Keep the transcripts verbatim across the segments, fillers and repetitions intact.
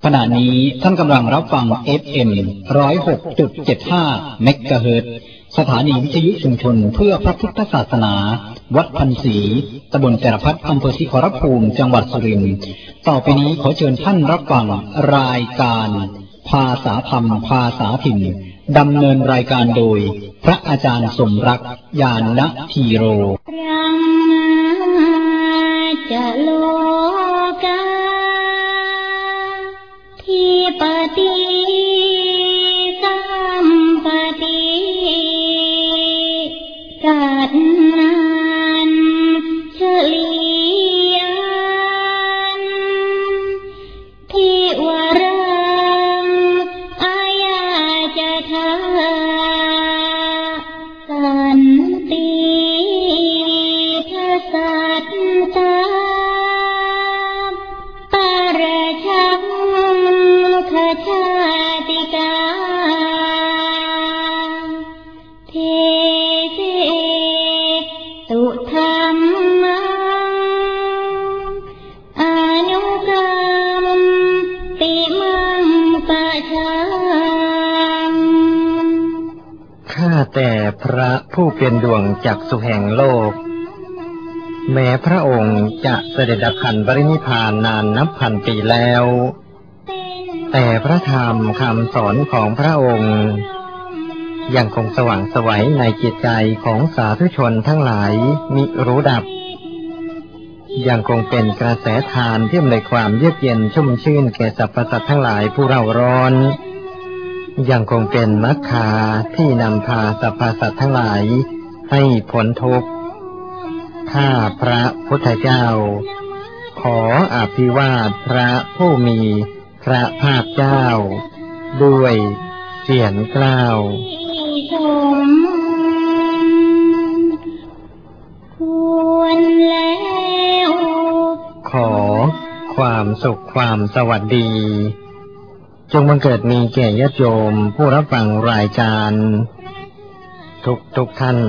ขณะนี้ท่านกำลังรับฟัง เอฟ เอ็ม หนึ่งศูนย์หกจุดเจ็ดห้า เมกะเฮิรตซ์สถานีวิทยุชุมชนเพื่อพระพุทธศาสนาวัดพันศรีตำบลแก่ละพัดอำเภอศรีขอรภูมิจังหวัดสุรินทร์ต่อไปนี้ขอเชิญท่านรับฟังรายการภาษาธรรมภาษาถิ่นดำเนินรายการโดยพระอาจารย์สมรักญาณธีโรจะโลกาที่ปฏิสัมปติกันนั้นเฉลียนที่วรังอายาจะทาสันติทัสสัตตาปรชังขชาติกาเทเสตุธรรมังอนุกรรมปิมังปะชังข้าแต่พระผู้เป็นดวงจักษุแห่งโลกแม้พระองค์จะเสด็จดับขันปรินิพพานนานนับพันปีแล้วแต่พระธรรมคำสอนของพระองค์ยังคงสว่างไสวในจิตใจของสาธุชนทั้งหลายมิรู้ดับยังคงเป็นกระแสทานที่อำนวยความเยือกเย็นชุ่มชื่นแก่สรรพสัตว์ทั้งหลายผู้เร่าร้อนยังคงเป็นมรรคาที่นำพาสรรพสัตว์ทั้งหลายให้พ้นทุกข์ข้าพระพุทธเจ้าขออภิวาทพระผู้มีพระภาคเจ้าด้วยเสียงกล้าวควรแล้วขอความสุขความสวัสดีจงบังเกิดมีแก่ญาติโยมผู้รับฟังรายการทุกทุกท่าน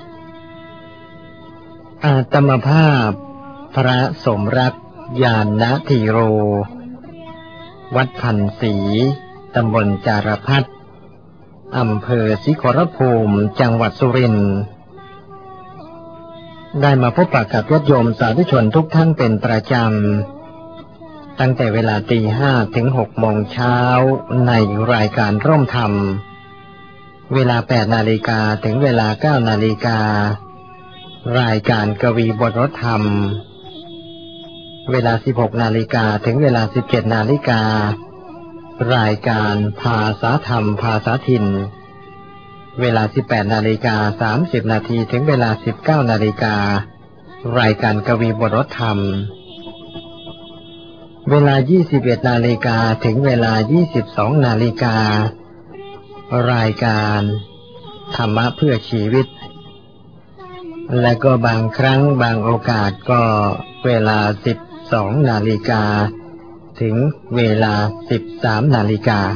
อาตมภาพพระสมรักญาณธีโรวัดพันศรีตำบลจารพัฒน์อำเภอศรีขอรภูมิจังหวัดสุรินทร์ได้มาพบปะกับญาติโยมสาธุชนทุกท่านเป็นประจำตั้งแต่เวลาตีห้าถึงหกโมงเช้าในรายการร่มธรรมเวลาแปดนาฬิกาถึงเวลาเก้านาฬิการายการกวีบทรธรรมเวลาสิบหกนาฬิกาถึงเวลาสิบเจ็ดนาฬิการายการภาษาธรรมภาษาถิ่นเวลาสิบแปดนาฬิกาสามสิบนาทีถึงเวลาสิบเก้านาฬิการายการกวีบทรธรรมเวลายี่สิบเอ็ดนาฬิกาถึงเวลายี่สิบสองนาฬิการายการธรรมะเพื่อชีวิตและก็บางครั้งบางโอกาสก็เวลาสิบสองนาฬิกาถึงเวลาสิบสามนาฬิกา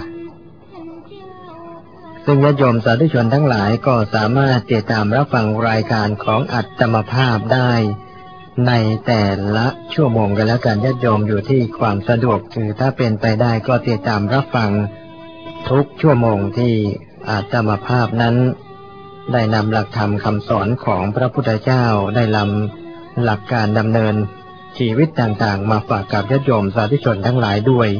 ซึ่งญาติโยมสาธุชนทั้งหลายก็สามารถติดตามรับฟังรายการของอัตมภาพได้ในแต่ละชั่วโมงกันแล้วกันญาติโยมอยู่ที่ความสะดวกคือถ้าเป็นไปได้ก็ติดตามรับฟังทุกชั่วโมงที่อัตมภาพนั้นได้นำหลักธรรมคำสอนของพระพุทธเจ้าได้นำหลักการดำเนินชีวิตต่างๆมาฝากกับญาติโยมสาธุชนทั้งหลายด้วย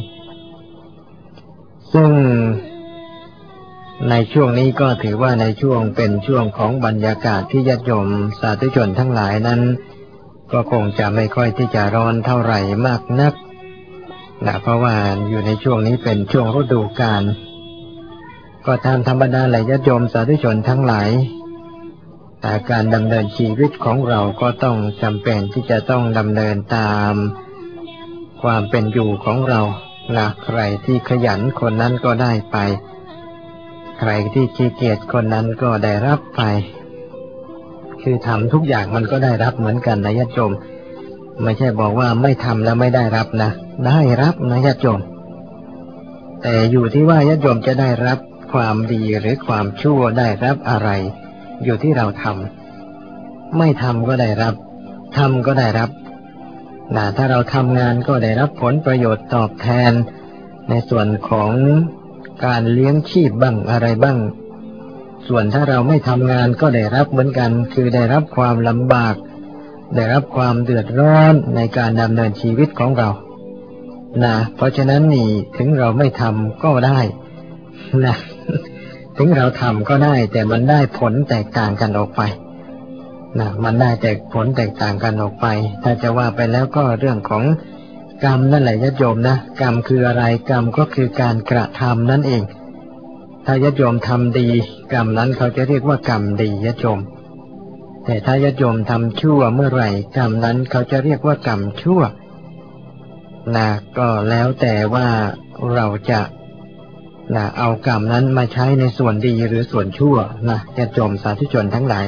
ซึ่งในช่วงนี้ก็ถือว่าในช่วงเป็นช่วงของบรรยากาศที่ญาติโยมสาธุชนทั้งหลายนั้นก็คงจะไม่ค่อยที่จะร้อนเท่าไหร่มากนักนะเพราะว่าอยู่ในช่วงนี้เป็นช่วงฤดูกาลก็ตามธรรมดาแหละญาติโยมสาธุชนทั้งหลายแต่การดำเนินชีวิตของเราก็ต้องจำเป็นที่จะต้องดำเนินตามความเป็นอยู่ของเรานะใครที่ขยันคนนั้นก็ได้ไปใครที่ขี้เกียจคนนั้นก็ได้รับไปคือทำทุกอย่างมันก็ได้รับเหมือนกันนะญาติโยมไม่ใช่บอกว่าไม่ทำแล้วไม่ได้รับนะได้รับนะญาติโยมแต่อยู่ที่ว่าญาติโยมจะได้รับความดีหรือความชั่วได้รับอะไรอยู่ที่เราทำไม่ทำก็ได้รับทำก็ได้รับนะถ้าเราทำงานก็ได้รับผลประโยชน์ตอบแทนในส่วนของการเลี้ยงชีพบ้างอะไรบ้างส่วนถ้าเราไม่ทำงานก็ได้รับเหมือนกันคือได้รับความลำบากได้รับความเดือดร้อนในการดำเนินชีวิตของเรานะเพราะฉะนั้นนี่ถึงเราไม่ทำก็ได้นะถึงเราทำก็ได้แต่มันได้ผลแตกต่างกันออกไปนะมันได้แต่ผลแตกต่างกันออกไปถ้าจะว่าไปแล้วก็เรื่องของกรรมนั่นแหละญาติโยมนะกรรมคืออะไรกรรมก็คือการกระทำนั่นเองถ้าญาติโยมทำดีกรรมนั้นเขาจะเรียกว่ากรรมดีญาติโยมแต่ถ้าญาติโยมทำชั่วเมื่อไหร่กรรมนั้นเขาจะเรียกว่ากรรมชั่วนะก็แล้วแต่ว่าเราจะนะเอากรรมนั้นมาใช้ในส่วนดีหรือส่วนชั่วนะญาติโยมสาธุชนทั้งหลาย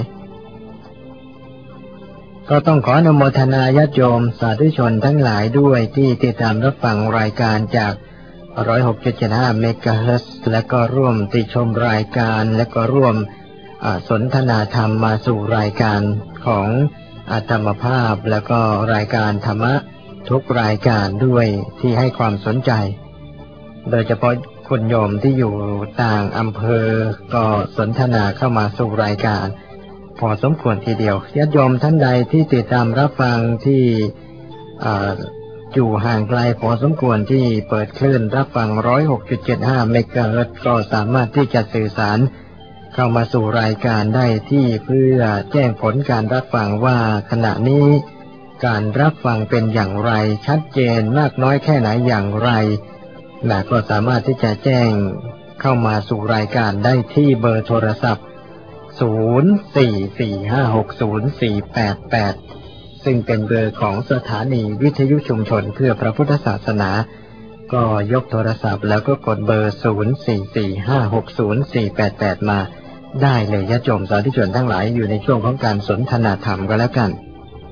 ก็ต้องขออนุโมทนาญาติโยมสาธุชนทั้งหลายด้วยที่ติดตามรับฟังรายการจาก หนึ่งร้อยหกจุดเจ็ดห้า เมกะเฮิรตซ์และก็ร่วมติชมรายการและก็ร่วมสนทนาธรรมมาสู่รายการของอาตมภาพแล้วก็รายการธรรมะทุกรายการด้วยที่ให้ความสนใจโดยเฉพาะคุณโยมที่อยู่ต่างอำเภอก็สนทนาเข้ามาสู่รายการพอสมควรทีเดียวญาติโยมท่านใดที่ติดตามรับฟังที่อยู่ห่างไกลพอสมควรที่เปิดคลื่นรับฟัง หนึ่งร้อยหกจุดเจ็ดห้า เมกะเฮิรตซ์ก็สามารถที่จะสื่อสารเข้ามาสู่รายการได้ที่เพื่อแจ้งผลการรับฟังว่าขณะนี้การรับฟังเป็นอย่างไรชัดเจนมากน้อยแค่ไหนอย่างไรนะก็สามารถที่จะแจ้งเข้ามาสู่รายการได้ที่เบอร์โทรศัพท์ศูนย์ สี่ สี่ ห้า หก ศูนย์ สี่ แปด แปดซึ่งเป็นเบอร์ของสถานีวิทยุชุมชนเพื่อพระพุทธศาสนาก็ยกโทรศัพท์แล้วก็กดเบอร์ศูนย์ สี่ สี่ ห้า หก ศูนย์ สี่ แปด แปดมาได้เลยญาติโยมสาธุชนทั้งหลายอยู่ในช่วงของการสนทนาธรรมก็แล้วกัน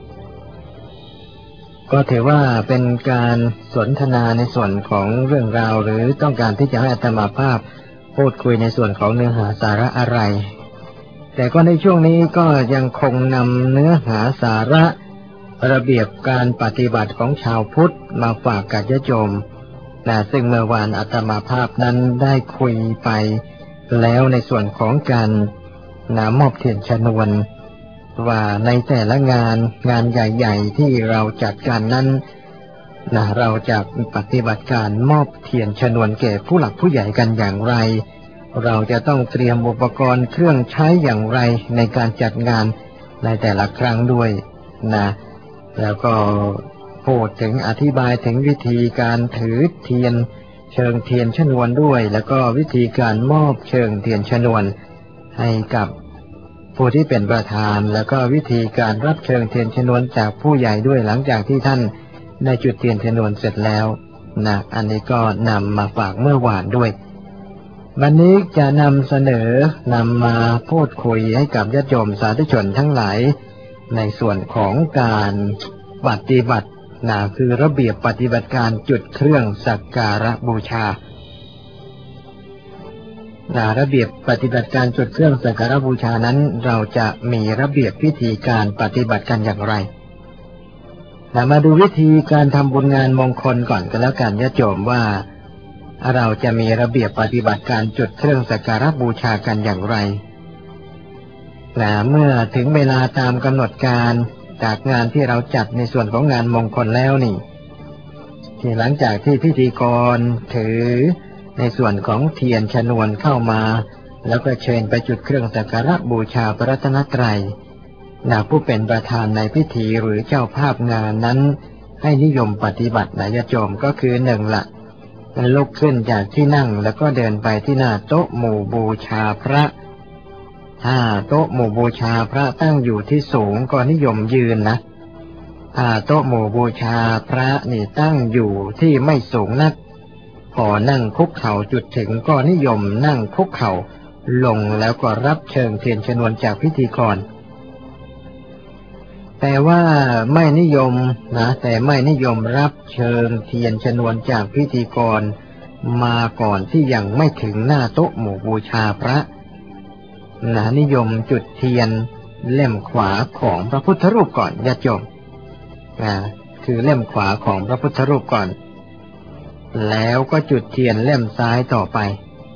ก็ถือว่าเป็นการสนทนาในส่วนของเรื่องราวหรือต้องการที่จะให้อาตมาภาพพูดคุยในส่วนของเนื้อหาสาระอะไรแต่ก็ในช่วงนี้ก็ยังคงนำเนื้อหาสาระระเบียบการปฏิบัติของชาวพุทธมาฝากกับญาติโยมนะซึ่งเมื่อวานอาตมาภาพนั้นได้คุยไปแล้วในส่วนของการนามอบเทียนชนวนว่าในแต่ละงานงานใหญ่ๆที่เราจัดการนั้นนะเราจะปฏิบัติการมอบเทียนชนวนแก่ผู้หลักผู้ใหญ่กันอย่างไรเราจะต้องเตรียมอุปกรณ์เครื่องใช้อย่างไรในการจัดงานในแต่ละครั้งด้วยนะแล้วก็พูดถึงอธิบายถึงวิธีการถือเทียนเชิงเทียนชนวนด้วยแล้วก็วิธีการมอบเชิงเทียนชนวนให้กับผู้ที่เป็นประธานแล้วก็วิธีการรับเชิงเทียนชนวนจากผู้ใหญ่ด้วยหลังจากที่ท่านได้จุดเทียนชนวนเสร็จแล้วนะอันนี้ก็นำมาฝากเมื่อวานด้วยวันนี้จะนำเสนอนำมาพูดคุยให้กับญาติโยมสาธุชนทั้งหลายในส่วนของการปฏิบัตินะคือระเบียบปฏิบัติการจุดเครื่องสักการะบูชานะระเบียบปฏิบัติการจุดเครื่องสักการะบูชานั้นเราจะมีระเบียบวิธีการปฏิบัติกันอย่างไรนะมาดูวิธีการทำบุญงานมงคลก่อนกันแล้วกันญาติโยมว่าเราจะมีระเบียบปฏิบัติการจุดเครื่องสักการะบูชากันอย่างไรนะเมื่อถึงเวลาตามกำหนดการจากงานที่เราจัดในส่วนของงานมงคลแล้วนี่ที่หลังจากที่พิธีกรถือในส่วนของเทียนชนวนเข้ามาแล้วก็เชิญไปจุดเครื่องสักการะบูชาพระรัตนตรัยนะผู้เป็นประธานในพิธีหรือเจ้าภาพงานนั้นให้นิยมปฏิบัตินะญาติโยมก็คือหนึ่งละลุกขึ้นจากที่นั่งแล้วก็เดินไปที่หน้าโต๊ะหมู่บูชาพระถ้าโต๊ะหมู่บูชาพระตั้งอยู่ที่สูงก็นิยมยืนนะถ้าโต๊ะหมู่บูชาพระนี่ตั้งอยู่ที่ไม่สูงนักพอนั่งคุกเข่าจุดถึงก็นิยมนั่งคุกเข่าลงแล้วก็รับเชิงเทียนชนวนจากพิธีกรแต่ว่าไม่นิยมนะแต่ไม่นิยมรับเชิญเทียนชนวนจากพิธีกรมาก่อนที่ยังไม่ถึงหน้าโต๊ะหมู่บูชาพระนะนิยมจุดเทียนเล่มขวาของพระพุทธรูปก่อนญาติโยมนะคือเล่มขวาของพระพุทธรูปก่อนแล้วก็จุดเทียนเล่มซ้ายต่อไป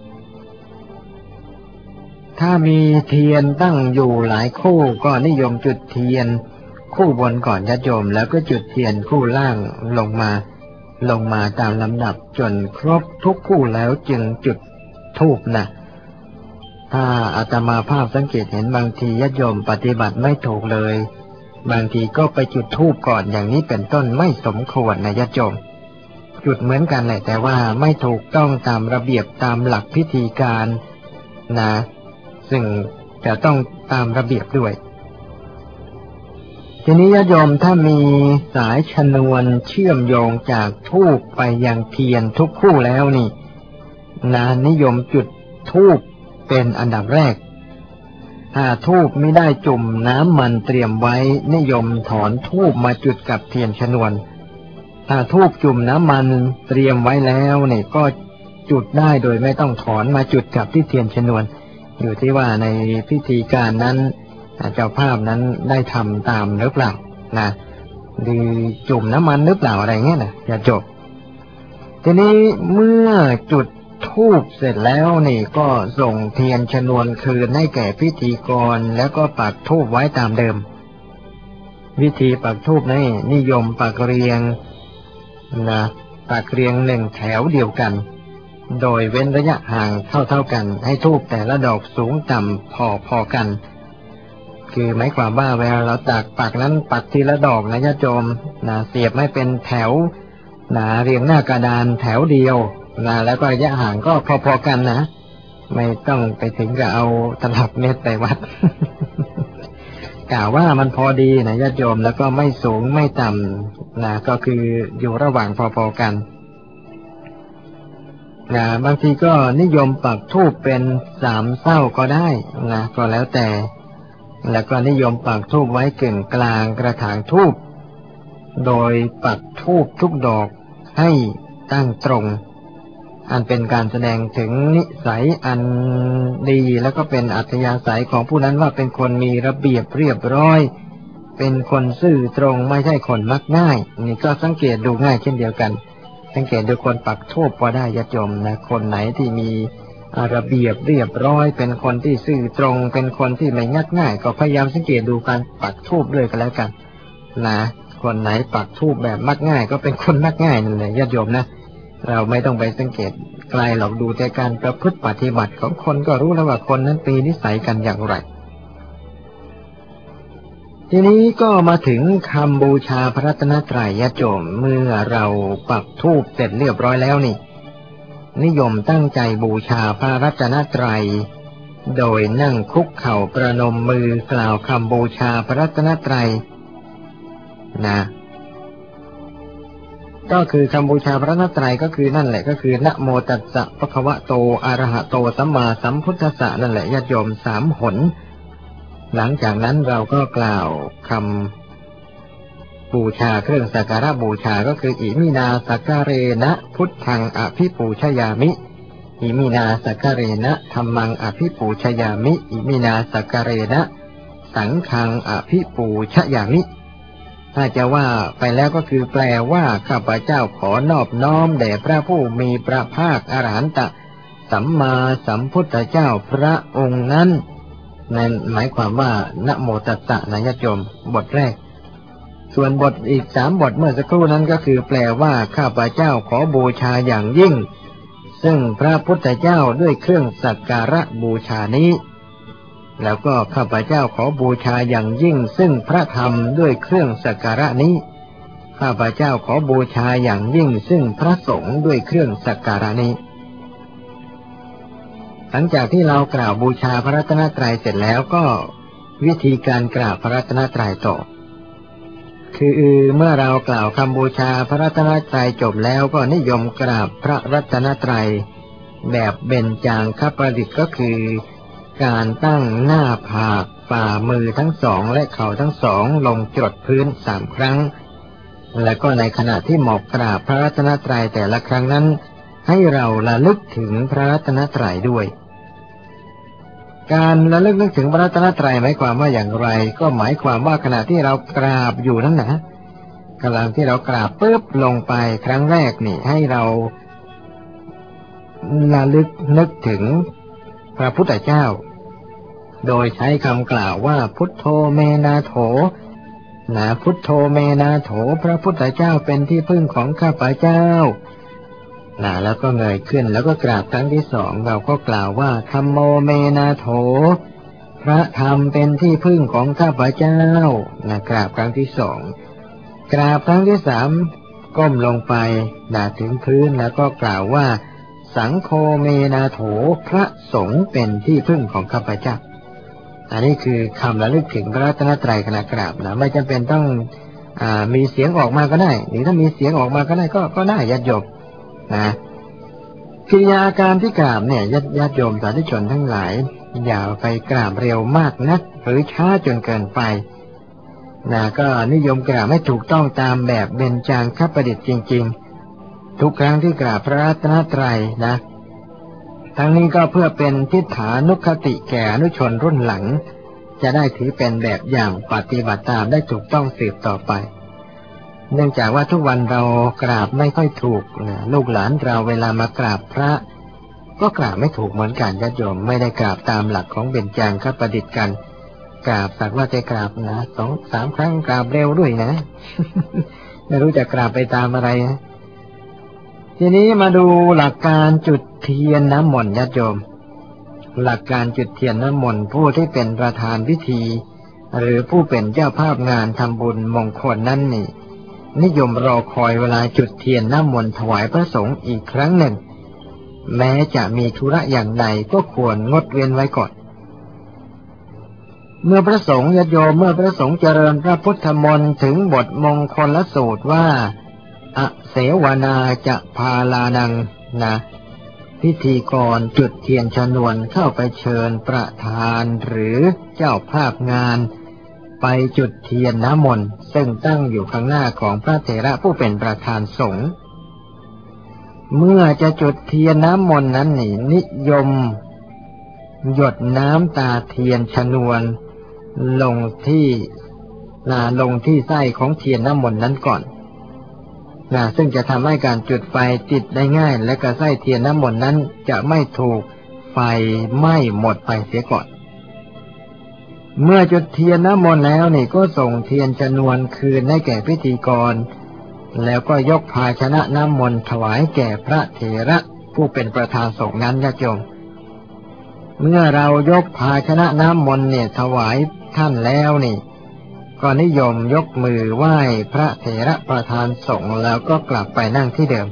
ถ้ามีเทียนตั้งอยู่หลายคู่ก็นิยมจุดเทียนคู่บนก่อนญาติโยมแล้วก็จุดเทียนคู่ล่างลงมาลงมาตามลำดับจนครบทุกคู่แล้วจึงจุดธูปนะถ้าอาตมาภาพสังเกตเห็นบางทีญาติโยมปฏิบัติไม่ถูกเลยบางทีก็ไปจุดธูปก่อนอย่างนี้เป็นต้นไม่สมควรนะญาติโยมจุดเหมือนกันแหละแต่ว่าไม่ถูกต้องตามระเบียบตามหลักพิธีการนะซึ่งจะต้องตามระเบียบด้วยทีนี้ญาติโยมถ้ามีสายชนวนเชื่อมโยงจากธูปไปยังเทียนทุกคู่แล้วนี่นะนิยมจุดธูปเป็นอันดับแรกถ้าธูปไม่ได้จุ่มน้ำมันเตรียมไว้นิยมถอนธูปมาจุดกับเทียนชนวนถ้าธูปจุ่มน้ำมันเตรียมไว้แล้วนี่ก็จุดได้โดยไม่ต้องถอนมาจุดกับที่เทียนชนวนอยู่ที่ว่าในพิธีการนั้นเจ้าภาพนั้นได้ทำตามหรือเปล่านะหรือจุ่มน้ำมันหรือเปล่าอะไรเงี้ยนะอย่าจบทีนี้เมื่อจุดธูปเสร็จแล้วนี่ก็ส่งเทียนชนวนคืนให้แก่พิธีกรแล้วก็ปักธูปไว้ตามเดิมวิธีปักธูปนี้นิยมปักเรียงนะปักเรียงหนึ่งแถวเดียวกันโดยเว้นระยะห่างเท่าๆกันให้ธูปแต่ละดอกสูงต่ำพอๆกันคือหมายความว่าเวลาเราตักปักนั้นปักทีละดอกนะญาติโยมนะเสียบไม่เป็นแถวนะเรียงหน้ากระดานแถวเดียวนะแล้วก็ระยะห่างก็พอๆกันนะไม่ต้องไปถึงกับเอาตลับเมตรไปวัด กล่าวว่ามันพอดีนะญาติโยมแล้วก็ไม่สูงไม่ต่ำนะก็คืออยู่ระหว่างพอๆกันนะบางทีก็นิยมปักธูปเป็นสามเศร้าก็ได้นะก็แล้วแต่แล้วก็นิยมปักธูปไว้กึ่งกลางกระถางธูปโดยปักธูปทุกดอกให้ตั้งตรงอันเป็นการแสดงถึงนิสัยอันดีแล้วก็เป็นอัธยาศัยของผู้นั้นว่าเป็นคนมีระเบียบเรียบร้อยเป็นคนซื่อตรงไม่ใช่คนมักง่ายนี่ก็สังเกตดูง่ายเช่นเดียวกันสังเกตดูคนปักธูปพอได้ญาติโยมนะคนไหนที่มีระเบียบเรียบร้อยเป็นคนที่ซื่อตรงเป็นคนที่ไม่งักง่ายก็พยายามสังเกตดูการปักธูปด้วยกันแล้วกันนะคนไหนปักธูปแบบมักง่ายก็เป็นคนมักง่ายนั่นแหละญาติโยมนะเราไม่ต้องไปสังเกตไกลหรอกดูแต่การประพฤติปฏิบัติของคนก็รู้แล้วว่าคนนั้นมีนิสัยกันอย่างไรทีนี้ก็มาถึงคำบูชาพระรัตนตรัยญาติโยมเมื่อเราปักธูปเสร็จเรียบร้อยแล้วนี่นิยมตั้งใจบูชาพระรัตนตรัยโดยนั่งคุกเข่าประนมมือกล่าวคำบูชาพระรัตนตรัยนะก็คือคำบูชาพระรัตนตรัยก็คือนั่นแหละก็คือนะโมตัสสะภะคะวะโตอะระหะโตสัมมาสัมพุทธัสสะนั่นแหละญาติโยมสามหนหลังจากนั้นเราก็กล่าวคำบูชาเครื่องสักการะบูชาก็คืออิมินาสักการะนะพุทธังอภิปูชยามิอิมินาสักการะนะธัมมังอภิปูชยามิอิมินาสักการะนะสังฆังอภิปูชยามิถ้าจะว่าไปแล้วก็คือแปลว่าข้าพเจ้าขอนอบน้อมแด่พระผู้มีพระภาคอรหันตสัมมาสัมพุทธเจ้าพระองค์นั้นนั่นหมายความว่านะโมตัสสะนะญาติโยมบทแรกส่วนบทอีกสามบทเมื่อสักครู่นั้นก็คือแปลว่าข้าพเจ้าขอบูชาอย่างยิ่งซึ่งพระพุทธเจ้าด้วยเครื่องสักการะบูชานี้แล้วก็ข้าพเจ้าขอบูชาอย่างยิ่งซึ่งพระธรรมด้วยเครื่องสักการะนี้ข้าพเจ้าขอบูชาอย่างยิ่งซึ่งพระสงฆ์ด้วยเครื่องสักการะนี้หลังจากที่เรากล่าวบูชาพระรัตนตรัยเสร็จแล้วก็วิธีการกราบพระรัตนตรัยต่อคือเมื่อเรากล่าวคำบูชาพระรัตนตรัยจบแล้วก็นิยมกราบพระรัตนตรัยแบบเบญจางคประดิษฐ์ก็คือการตั้งหน้าผากฝ่ามือทั้งสองและเข่าทั้งสองลงจดพื้นสามครั้งและก็ในขณะที่หมอบกราบพระรัตนตรัยแต่ละครั้งนั้นให้เราระลึกถึงพระรัตนตรัยด้วยการระลึกนึกถึงพระรัตนตรัยหมายความว่าอย่างไรก็หมายความว่าขณะที่เรากราบอยู่นั้นนะกำลังที่เรากราบปุ๊บลงไปครั้งแรกนี่ให้เราระลึกนึกถึงพระพุทธเจ้าโดยใช้คำกล่าวว่าพุทโธเมนาโถนะพุทโธเมนาโถพระพุทธเจ้าเป็นที่พึ่งของข้าพเจ้านะแล้วก็เงยขึ้นแล้วก็กราบครั้งที่สองเราก็กล่าวว่าธัมโมเมนาโถพระธรรมเป็นที่พึ่งของข้าพเจ้านะกราบครั้งที่สองกราบครั้งที่สามก้มลงไปนะถึงพื้นแล้วก็กล่าวว่าสังโฆเมนาโถพระสงฆ์เป็นที่พึ่งของข้าพเจ้าอันนี้คือคำระลึกถึงพระรัตนตรัยขณะกราบนะไม่จำเป็นต้องอ่ามีเสียงออกมาก็ได้หรือถ้ามีเสียงออกมาก็ได้ก็ก็ได้ญาติโยมนะกิริยาการที่กราบเนี่ยญาติญาติโยมสาธุชนทั้งหลายอย่าไปกราบเร็วมากนักหรือช้าจนเกินไปนะก็นิยมกราบให้ถูกต้องตามแบบเบญจางคประดิษฐ์จริงๆทุกครั้งที่กราบพระรัตนตรัยนะทั้งนี้ก็เพื่อเป็นทิฏฐานุคติแก่อนุชนรุ่นหลังจะได้ถือเป็นแบบอย่างปฏิบัติตามได้ถูกต้องสืบต่อไปเนื่องจากว่าทุกวันเรากราบไม่ค่อยถูกนะลูกหลานเราเวลามากราบพระก็กราบไม่ถูกเหมือนกันญาติโยมไม่ได้กราบตามหลักของเบญจางคประดิษฐ์กันกราบสักว่าจะกราบนะสองสามครั้งกราบเร็วด้วยนะ ไม่รู้จะกราบไปตามอะไรนะทีนี้มาดูหลักการจุดเทียนน้ำมนต์ญาติโยมหลักการจุดเทียนน้ำมนต์ผู้ที่เป็นประธานพิธีหรือผู้เป็นเจ้าภาพงานทำบุญมงคลนั้นนี่นิยมรอคอยเวลาจุดเทียนน้ำมนต์ถวายพระสงฆ์อีกครั้งหนึ่งแม้จะมีธุระอย่างใดก็ควรงดเว้นไว้ก่อนเมื่อพระสงฆ์ญาติโยมเมื่อพระสงฆ์เจริญพระพุทธมนต์ถึงบทมงคลสูตรว่าอเสวนาจะพาลานังนะพิธีกรจุดเทียนชนวนเข้าไปเชิญประธานหรือเจ้าภาพงานไปจุดเทียนน้ำมนต์ซึ่งตั้งอยู่ข้างหน้าของพระเถระผู้เป็นประธานสงฆ์เมื่อจะจุดเทียนน้ำมนต์นั้นนี่นิยมหยดน้ำตาเทียนชนวนลงที่นาลงที่ไส้ของเทียนน้ำมนต์นั้นก่อนนะซึ่งจะทำให้การจุดไฟติดได้ง่ายและกระไส้เทียนน้ำมนต์นั้นจะไม่ถูกไฟไหม้หมดไปเสียก่อนเมื่อจุดเทียนน้ำมนต์แล้วนี่ก็ส่งเทียนชนวนคืนให้แก่พิธีกรแล้วก็ยกภาชนะน้ำมนต์ถวายแก่พระเถระผู้เป็นประธานสงฆ์นั้นญาติโยมเมื่อเรายกภาชนะน้ำมนต์เนี่ยถวายท่านแล้วนี่ก็นิยมยกมือไหว้พระเถระประธานสงฆ์แล้วก็กลับไปนั่งที่เดิม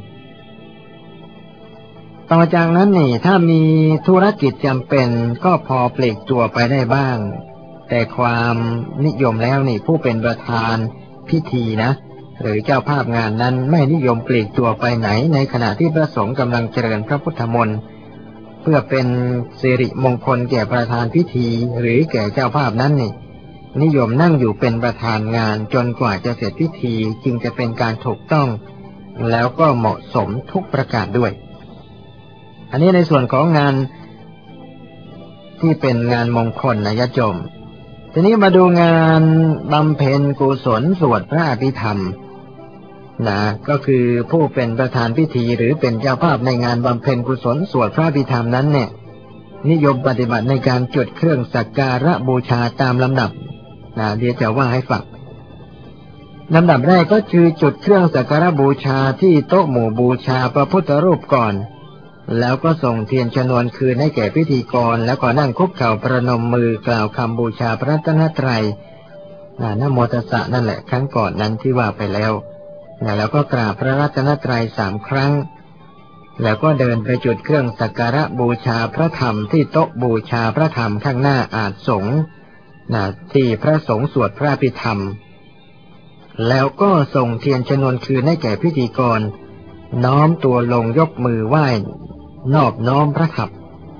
ต่อจากนั้นนี่ถ้ามีธุรกิจจำเป็นก็พอปลีกตัวไปได้บ้างแต่ความนิยมแล้วนี่ผู้เป็นประธานพิธีนะหรือเจ้าภาพงานนั้นไม่นิยมปลีกตัวไปไหนในขณะที่พระสงฆ์กำลังเจริญพระพุทธมนต์เพื่อเป็นสิริมงคลแก่ประธานพิธีหรือแก่เจ้าภาพนั้นนี่นิยมนั่งอยู่เป็นประธานงานจนกว่าจะเสร็จพิธีจึงจะเป็นการถูกต้องแล้วก็เหมาะสมทุกประการด้วยอันนี้ในส่วนของงานที่เป็นงานมงคลนะญาติโยมทีนี้มาดูงานบำเพ็ญกุศลสวดพระอภิธรรมนะก็คือผู้เป็นประธานพิธีหรือเป็นเจ้าภาพในงานบำเพ็ญกุศลสวดพระอภิธรรมนั้นเนี่ยนิยมปฏิบัติในการจุดเครื่องสักการะบูชาตามลำดับนะเดี๋ยวจะว่าให้ฟังลำดับแรกก็คือจุดเครื่องสักการะบูชาที่โต๊ะหมู่บูชาพระพุทธรูปก่อนแล้วก็ส่งเทียนชนวนคืนให้แก่พิธีกรแล้วก็นั่งคุกเข่าประนมมือกล่าวคำบูชาพระรัตนตรัยนะโมตัสสะนั่นแหละครั้งก่อนนั้นที่ว่าไปแล้วนะแล้วก็กราบพระรัตนตรัยสามครั้งแล้วก็เดินไปจุดเครื่องสักการะบูชาพระธรรมที่โต๊ะบูชาพระธรรมข้างหน้าอาสงฆ์นะที่พระสงฆ์สวดพระอภิธรรมแล้วก็ส่งเทียนชนวนคืนให้แก่พิธีกรน้อมตัวลงยกมือไหว้นอบน้อมพระธรรม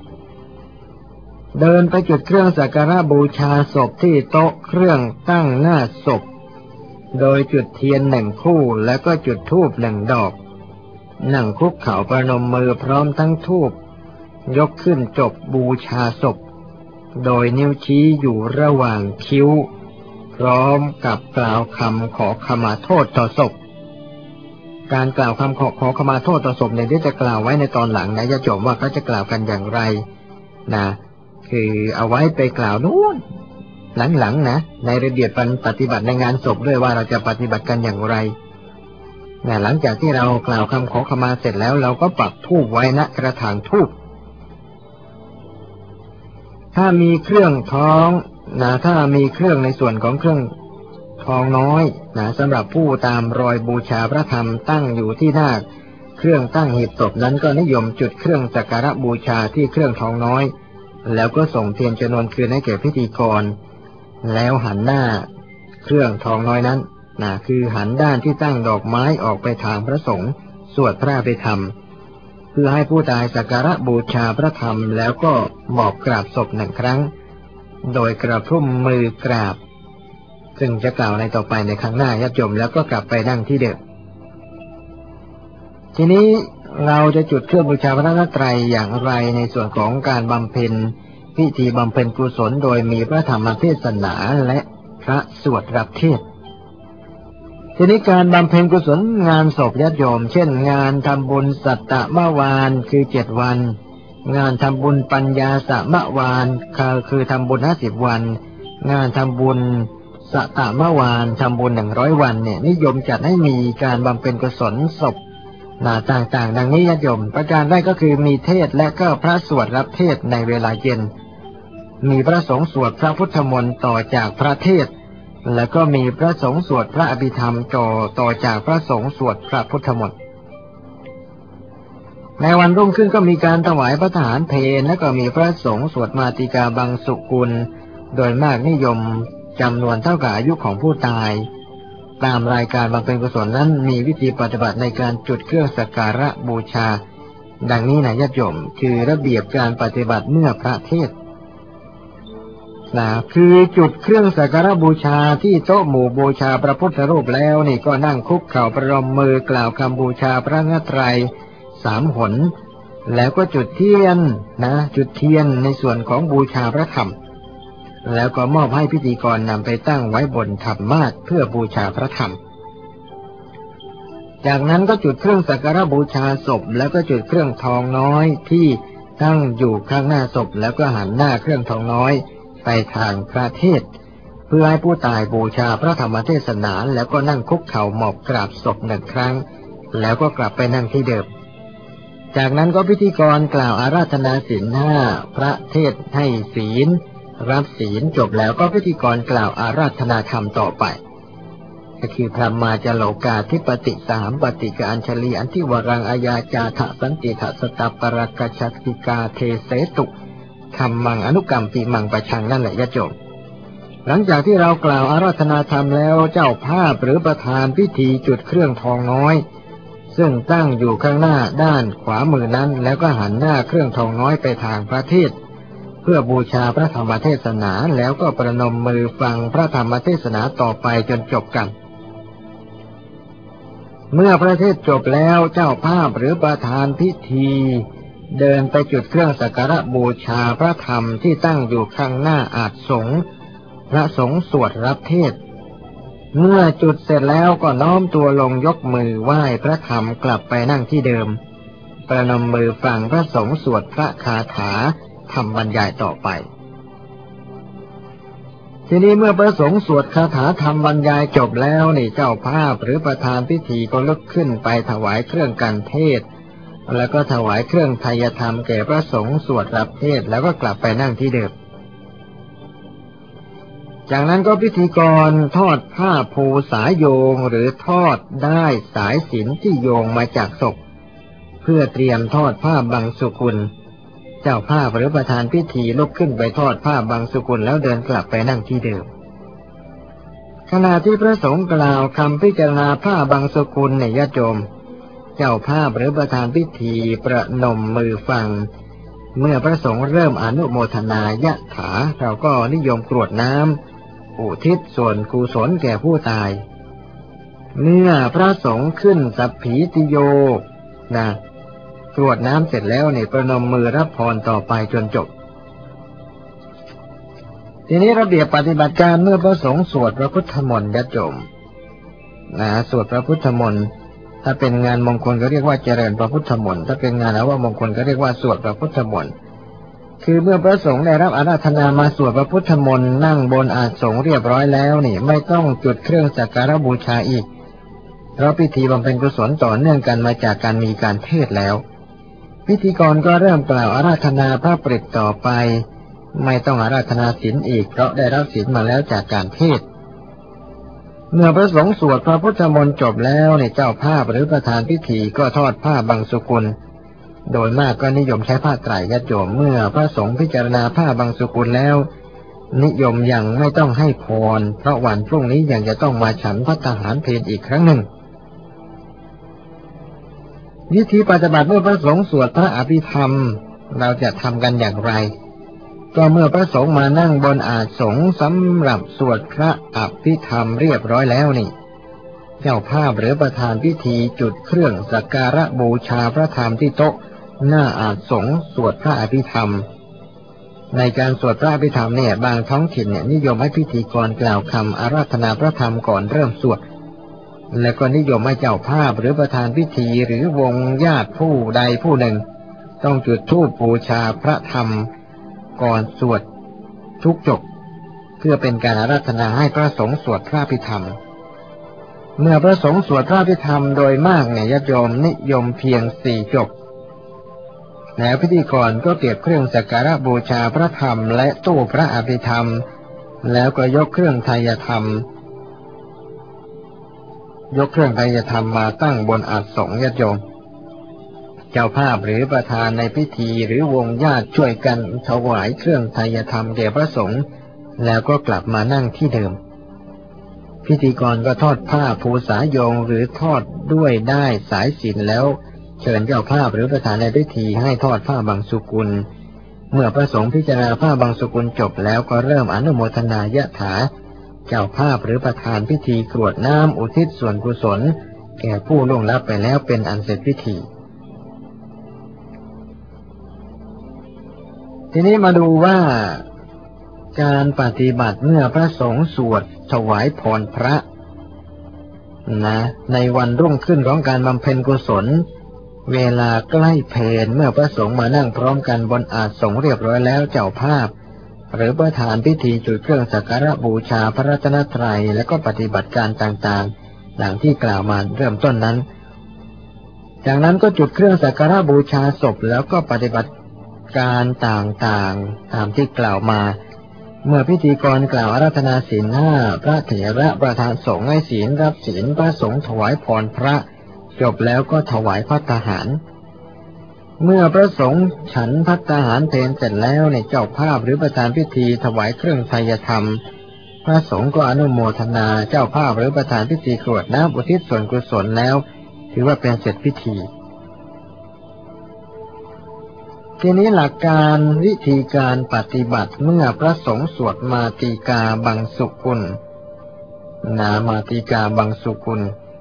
เดินไปจุดเครื่องสักการะบูชาศพที่โต๊ะเครื่องตั้งหน้าศพโดยจุดเทียนหนึ่งคู่แล้วก็จุดธูปหนึ่งดอกนั่งคุกเข่าประนมมือพร้อมทั้งธูปยกขึ้นจบบูชาศพโดยนิ้วชี้อยู่ระหว่างคิ้วพร้อมกับกล่าวคำขอขมาโทษต่อศพการกล่าวคำขอขอขมาโทษต่อศพเนี่ยที่จะกล่าวไว้ในตอนหลังนะญาติโยมว่าเขาจะกล่าวกันอย่างไรนะคือเอาไว้ไปกล่าวนู้นหลังๆนะในระเบียบปฏิบัติในงานศพด้วยว่าเราจะปฏิบัติกันอย่างไรนะหลังจากที่เรากล่าวคำขอขมาเสร็จแล้วเราก็ปักธูปไว้ณกระถางธูปถ้ามีเครื่องท้องนะถ้ามีเครื่องในส่วนของเครื่องทองน้อยนะสำหรับผู้ตามรอยบูชาพระธรรมตั้งอยู่ที่หน้าเครื่องตั้งหีบศพนั้นก็นิยมจุดเครื่องสักการะบูชาที่เครื่องทองน้อยแล้วก็ส่งเทียนชนวนคืนให้แก่พิธีกรแล้วหันหน้าเครื่องทองน้อยนั้นนะคือหันด้านที่ตั้งดอกไม้ออกไปทางพระสงฆ์สวดพระอภิธรรมเพื่อให้ผู้ตายสักการะบูชาพระธรรมแล้วก็หมอบกราบศพหนึ่งครั้งโดยกระพุ่มมือกราบซึ่งจะกล่าวในต่อไปในครั้งหน้าญาติโยมแล้วก็กลับไปนั่งที่เดิมทีนี้เราจะจุดเครื่องบูชาพระรัตนตรัยอย่างไรในส่วนของการบำเพ็ญพิธีบำเพ็ญกุศลโดยมีพระธรรมเทศนาและพระสวดรับเทศทีนี้การบำเพ็ญกุศลงานศพญาติโยมเช่นงานทำบุญสัตตมวานคือเจ็ดวันงานทำบุญปัญญาสมวานคือทำบุญห้าสิบวันงานทำบุญสัตตมวานทำบุญหนึ่งร้อยวันเนี่ยนิยมจัดให้มีการบำเพ็ญกุศลศพนาต่างๆดังนี้ญาติโยมประการแรกก็คือมีเทศและก็พระสวดรับเทศในเวลาเย็นมีพระสงฆ์สวดพระพุทธมนต์ต่อจากพระเทศแล้วก็มีพระสงฆ์สวดพระอภิธรรมต่อต่อจากพระสงฆ์สวดพระพุทธมนต์ในวันรุ่งขึ้นก็มีการถวายพระทหารเพลและก็มีพระสงฆ์สวดมาติกาบังสุกุลโดยมากนิยมจำนวนเท่ากับอายุของผู้ตายตามรายการบำเพ็ญกุศลนั้นมีวิธีปฏิบัติในการจุดเครื่องสักการะบูชาดังนี้นะญาติโยมคือระเบียบการปฏิบัติเมื่อพระเทศนะคือจุดเครื่องสักการะบูชาที่โต๊ะหมู่บูชาพระพุทธรูปแล้วนี่ก็นั่งคุกเข่าประนมมือกล่าวคำบูชาพระรัตนตรัยสามหนแล้วก็จุดเทียนนะจุดเทียนในส่วนของบูชาพระธรรมแล้วก็มอบให้พิธีกรนำไปตั้งไว้บนธรรมาสน์เพื่อบูชาพระธรรมจากนั้นก็จุดเครื่องสักการะบูชาศพแล้วก็จุดเครื่องทองน้อยที่ตั้งอยู่ข้างหน้าศพแล้วก็หันหน้าเครื่องทองน้อยไปทางพระเทศเพื่อให้ผู้ตายบูชาพระธรรมเทศนาแล้วก็นั่งคุกเข่าหมอบกราบศพหนึ่งครั้งแล้วก็กลับไปนั่งที่เดิมจากนั้นก็พิธีกรกล่าวอาราธนาศีลห้าพระเทศให้ศีลรับศีลจบแล้วก็พิธีกรกล่าวอาราธนาธรรมต่อไปก็คือพระมาจโลกาธิปติสามปฏิกาอัญชลีอันที่วรังอาญาจาทะสันติทะสตาปรกชัตติกาเทเสตุธรรมังอนุกรรมปิมังประชังนั่นแหละญาติโยมหลังจากที่เรากล่าวอาราธนาธรรมแล้วเจ้าภาพหรือประธานพิธีจุดเครื่องทองน้อยซึ่งตั้งอยู่ข้างหน้าด้านขวามือนั้นแล้วก็หันหน้าเครื่องทองน้อยไปทางพระเทศเพื่อบูชาพระธรรมเทศนาแล้วก็ประนมมือฟังพระธรรมเทศนาต่อไปจนจบกันเมื่อพระเทศจบแล้วเจ้าภาพหรือประธานพิธีเดินไปจุดเครื่องสักการะบูชาพระธรรมที่ตั้งอยู่ข้างหน้าอาสงฆ์พระสงฆ์สวดรับเทศเมื่อจุดเสร็จแล้วก็น้อมตัวลงยกมือไหว้พระธรรมกลับไปนั่งที่เดิมประนมมือฟังพระสงฆ์สวดพระคาถาทำบรรยายต่อไปทีนี้เมื่อพระสงฆ์สวดคาถาทำบรรยายจบแล้วนี่เจ้าภาพหรือประธานพิธีก็ลุกขึ้นไปถวายเครื่องกันเทศแล้วก็ถวายเครื่องไทยธรรมแก่พระสงฆ์สวดรับเทศแล้วก็กลับไปนั่งที่เดิมจากนั้นก็พิธีกรทอดผ้าภูสายโยงหรือทอดได้สายสิญจน์ที่โยงมาจากศพเพื่อเตรียมทอดผ้าบังสุกุลเจ้าภาพหรือประธานพิธีลุกขึ้นไปทอดผ้าบังสุกุลแล้วเดินกลับไปนั่งที่เดิมขณะที่พระสงฆ์กล่าวคำพิจารณาผ้าบังสุกุลในญาติโยมเจ้าภาพหรือประธานพิธีประนมมือฟังเมื่อพระสงฆ์เริ่มอนุโมทนายะถาเราก็นิยมกรวดน้ำอุทิศส่วนกุศลแก่ผู้ตายเมื่อพระสงฆ์ขึ้นสัพพีติโยนะกรวดน้ำเสร็จแล้วเนี่ยประนมมือรับพรต่อไปจนจบทีนี้ระเบียบปฏิบัติการเมื่อพระสงฆ์สวดพระพุทธมนต์ญาติโยมนะสวดพระพุทธมนต์ถ้าเป็นงานมงคลก็เรียกว่าเจริญพระพุทธมนต์ถ้าเป็นงานอวมงคลก็เรียกว่าสวดพระพุทธมนต์คือเมื่อพระสงฆ์ได้รับอาราธนามาสวดพระพุทธมนต์นั่งบนอาสงเรียบร้อยแล้วนี่ไม่ต้องจุดเครื่องสักการะบูชาอีกเพราะพิธีบำเพ็ญกุศลต่อเนื่องกันมาจากการมีการเทศน์แล้วพิธีกรก็เริ่มกล่าวอาราธนาพระปริตต่อไปไม่ต้องอาราธนาศีลอีกเพราะได้รับศีลมาแล้วจากการเทศน์เมื่อพระสงฆ์สวดพระพุทธมนต์จบแล้วในเจ้าภาพหรือประธานพิธีก็ทอดผ้าบังสุกุลโดยมากก็นิยมใช้ผ้าไตรญาติโยมเมื่อพระสงฆ์พิจารณาผ้าบังสุกุลแล้วนิยมยังไม่ต้องให้พรเพราะวันพรุ่งนี้ยังจะต้องมาฉันภัตตาหารเพลอีกครั้งหนึ่งวิธีปฏิบัติเมื่อพระสงฆ์สวดพระอภิธรรมเราจะทำกันอย่างไรก็เมื่อพระสงฆ์มานั่งบนอาสงสำหรับสวดพระอภิธรรมเรียบร้อยแล้วนี่เจ้าภาพหรือประธานพิธีจุดเครื่องสักการะบูชาพระธรรมที่โต๊ะหน้าอาสงสวดพระอภิธรรมในการสวดพระอภิธรรมเนี่ยบางท้องถิ่นเนี่ยนิยมให้พิธีกรกล่าวคำอาราธนาพระธรรมก่อนเริ่มสวดและก็นิยมให้เจ้าภาพหรือประธานพิธีหรือวงญาติผู้ใดผู้หนึ่งต้องจุดธูปบูชาพระธรรมก่อนสวดทุกจบเพื่อเป็นการอาราธนาให้พระสงฆ์สวดพระอภิธรรมเมื่อพระสงฆ์สวดพระอภิธรรมโดยมากเนี่ยญาติโยมนิยมเพียงสี่จบแล้วพิธีกรก็เก็บเครื่องสักการะบูชาพระธรรมและตู้พระอภิธรรมแล้วก็ยกเครื่องไทยธรรมยกเครื่องไทยธรรมมาตั้งบนอาสงญาติโยมเจ้าภาพหรือประธานในพิธีหรือวงญาติช่วยกันถวายเครื่องไทยธรรมแด่พระสงฆ์แล้วก็กลับมานั่งที่เดิมพิธีกรก็ทอดผ้าภูษาโยงหรือทอดด้วยด้ายสายสิญจน์แล้วเชิญเจ้าภาพหรือประธานในพิธีให้ทอดผ้าบังสุกุลเมื่อพระสงฆ์พิจารณาผ้าบังสุกุลจบแล้วก็เริ่มอนุโมทนายะถาเจ้าภาพหรือประธานพิธีกรวดน้ำอุทิศส่วนกุศลแก่ผู้ล่วงลับไปแล้วเป็นอันเสร็จพิธีทีนี้มาดูว่าการปฏิบัติเมื่อพระสงฆ์สวดถวายพรพระนะในวันรุ่งขึ้นของการบำเพ็ญกุศลเวลาใกล้เพลเมื่อพระสงฆ์มานั่งพร้อมกันบนอาสงเรียบร้อยแล้วเจ้าภาพหรือประธานพิธีจุดเครื่องสักการะบูชาพระรัตนตรัยและก็ปฏิบัติการต่างๆดังที่กล่าวมาเริ่มต้นนั้นจากนั้นก็จุดเครื่องสักการะบูชาศพแล้วก็ปฏิบัติการต่างๆตามที่กล่าวมาเมื่อพิธีกรกล่าวอาราธนาศีลห้าพระเถระประธานสงฆ์ให้ศีลรับศีลพระสงฆ์ถวายพรพระจบแล้วก็ถวายภัตตาหารเมื่อพระสงฆ์ฉันภัตตาหารเพลเสร็จแล้วในเจ้าภาพหรือประธานพิธีถวายเครื่องไทยธรรมพระสงฆ์ก็อนุโมทนาเจ้าภาพหรือประธานพิธีกรวดน้ำอุทิศส่วนกุศลแล้วถือว่าเป็นเสร็จพิธีทีนี้หลักการวิธีการปฏิบัติเมื่อพระสงฆ์สวดมาติกาบังสุกุลนามาติกาบังสุกุล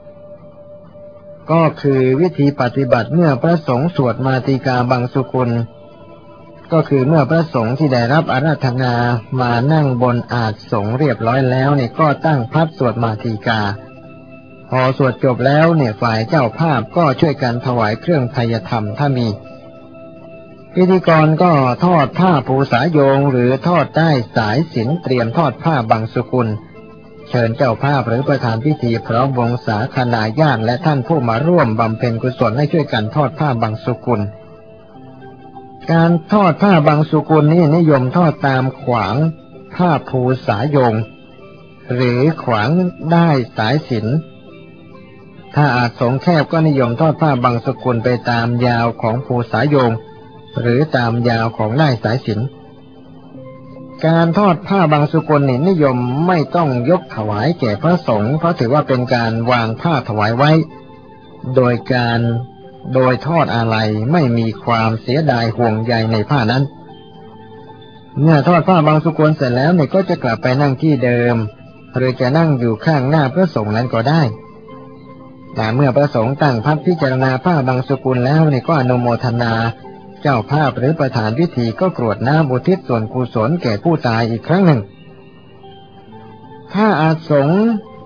ก็คือวิธีปฏิบัติเมื่อพระสงฆ์สวดมาติกาบังสุกุลก็คือเมื่อพระสงฆ์ที่ได้รับอาราธนามานั่งบนอาสงเรียบร้อยแล้วเนี่ยก็ตั้งพัดสวดมาติกาพอสวดจบแล้วเนี่ยฝ่ายเจ้าภาพก็ช่วยกันถวายเครื่องไทยธรรมถ้ามีพิธีกรก็ทอดผ้าภูษาโยงหรือทอดได้สายสิญจน์เตรียมทอดผ้าบังสุกุลเชิญเจ้าภาพหรือประธานพิธีพร้อมวงศาคณาญาติและท่านผู้มาร่วมบำเพ็ญกุศลให้ช่วยกันทอดผ้าบังสุกุลการทอดผ้าบังสุกุลนี้นิยมทอดตามขวางผ้าภูษาโยงหรือขวางได้สายสิญจน์ถ้าอาจสงแคบก็นิยมทอดผ้าบังสุกุลไปตามยาวของภูษาโยงหรือตามยาวของได้สายสิญจน์การทอดผ้าบังสุกุลนี่นิยมไม่ต้องยกถวายแก่พระสงฆ์เพราะถือว่าเป็นการวางผ้าถวายไว้โดยการโดยทอดอาลัยไม่มีความเสียดายห่วงใยในผ้านั้นเมื่อทอดผ้าบังสุกุลเสร็จแล้วเนี่ยก็จะกลับไปนั่งที่เดิมหรือจะนั่งอยู่ข้างหน้าพระสงฆ์นั้นก็ได้แต่เมื่อพระสงฆ์ตั้งพัดพิจารณาผ้าบังสุกุลแล้วเนี่ยก็อนุโมทนาเจ้าภาพหรือประธานพิธีก็กรวดน้ำอุทิศส่วนกุศลแก่ผู้ตายอีกครั้งหนึ่งถ้าอาสงฆ์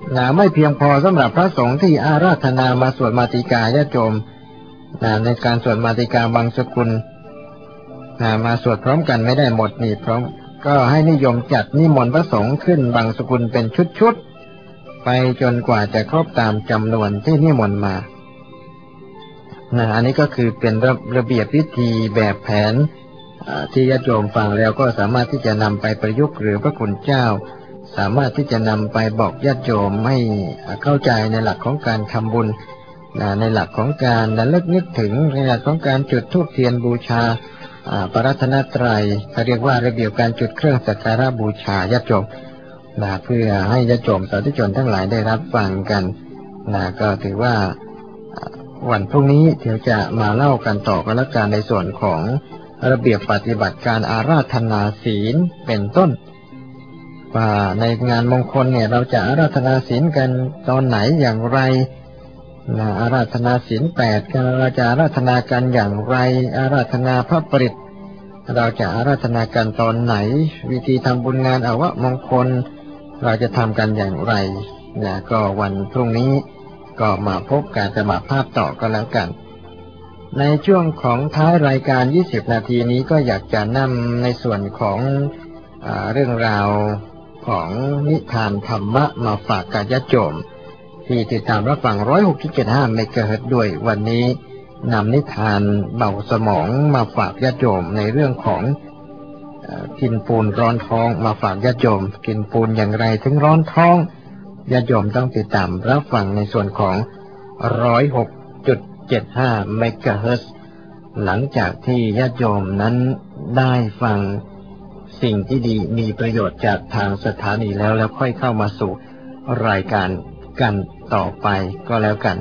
นะไม่เพียงพอสำหรับพระสงฆ์ที่อาราธนามาสวดมาติกาญาติโยมนะในการสวดมาติกาบางสกุลนะมาสวดพร้อมกันไม่ได้หมดนี่พร้อมก็ให้นิยมจัดนิมนต์พระสงฆ์ขึ้นบางสกุลเป็นชุดๆไปจนกว่าจะครบตามจำนวนที่นิมนต์มานะอันนี้ก็คือเป็นระระเบียบวิธีแบบแผนที่ญาติโยมฟังแล้วก็สามารถที่จะนำไปประยุกต์หรือพระคุณเจ้าสามารถที่จะนำไปบอกญาติโยมให้เข้าใจในหลักของการทำบุญในหลักของการระลึกนึกถึงในหลักของการจุดธูปเทียนบูชาพระรัตนตรัยเขาเรียกว่าระเบียบการจุดเครื่องสักการะบูชาญาติโยมนะเพื่อให้ญาติโยมสาธุชนทั้งหลายได้รับฟังกันนะก็ถือว่าวันพรุ่งนี้เดี๋ยวจะมาเล่ากันต่อกันละกันในส่วนของระเบียบปฏิบัติการอาราธนาศีลเป็นต้นว่าในงานมงคลเนี่ยเราจะอาราธนาศีลกันตอนไหนอย่างไรนะอาราธนาศีลแปดเราจะอาราธนากันอย่างไรอาราธนาพระปริตรเราจะอาราธนากันตอนไหนวิธีทำบุญงานอวมงคลเราจะทำกันอย่างไรนะก็วันพรุ่งนี้ก็มาพบการจะมาภาพต่อก็แล้วกันในช่วงของท้ายรายการยี่สิบนาทีนี้ก็อยากจะนำในส่วนของอ่าเรื่องราวของนิทานธรรมะมาฝากกับญาติโยมที่ติดตามรับฟัง หนึ่งร้อยหกจุดเจ็ดห้า เมกะเฮิรตซ์ด้วยวันนี้นำนิทานเบาสมองมาฝากญาติโยมในเรื่องของกินปูนร้อนท้องมาฝากญาติโยมกินปูนอย่างไรถึงร้อนท้องญาติโยมต้องติดตามรับฟังในส่วนของ หนึ่งร้อยหกจุดเจ็ดห้า เมกะเฮิรตซ์หลังจากที่ญาติโยมนั้นได้ฟังสิ่งที่ดีมีประโยชน์จากทางสถานีแล้วแล้วค่อยเข้ามาสู่รายการกันต่อไปก็แล้วกัน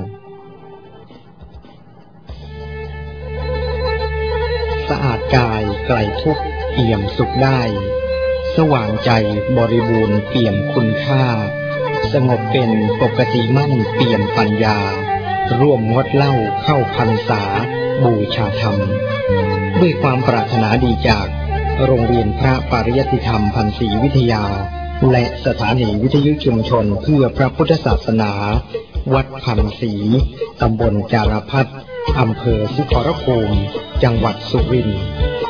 สะอาดกายไกลทุกข์เอี่ยมสุขได้สว่างใจบริบูรณ์เปี่ยมคุณค่าสงบเป็นปกติมั่นเปี่ยมปัญญาร่วมงดเหล้าเข้าพรรษาบูชาธรรมด้วยความปรารถนาดีจากโรงเรียนพระปริยัติธรรมพันศรีวิทยาและสถานีวิทยุชุมชนเพื่อพระพุทธศาสนาวัดพันศรีตำบลจารพัฒน์อำเภอสุขรภูมิจังหวัดสุรินทร์